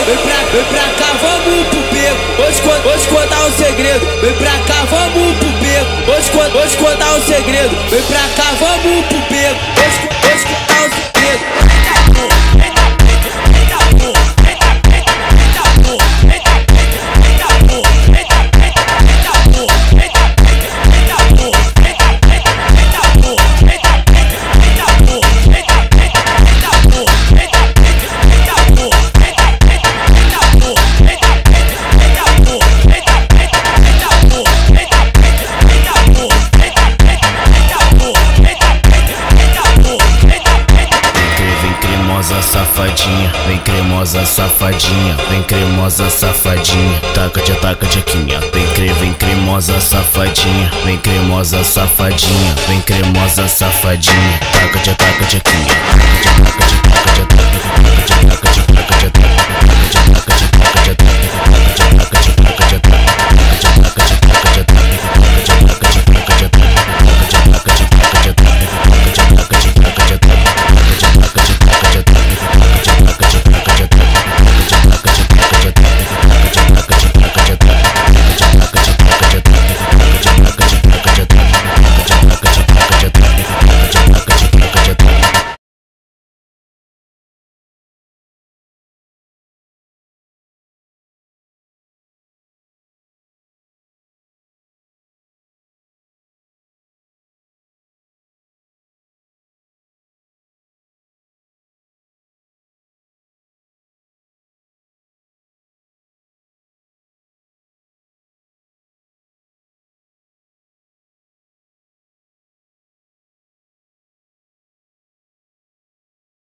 vem pra cá, vamos pro beco. Hoje contar o segredo. Vem pra cá, vamos pro beco. Hoje contar o segredo. Vem pra cá, vamos pro beco. Hoje contar o segredo. Safadinha, vem cremosa safadinha, vem cremosa safadinha, taca de aquinha, vem cremosa safadinha, vem cremosa safadinha, vem cremosa safadinha, taca de aquinha, taca de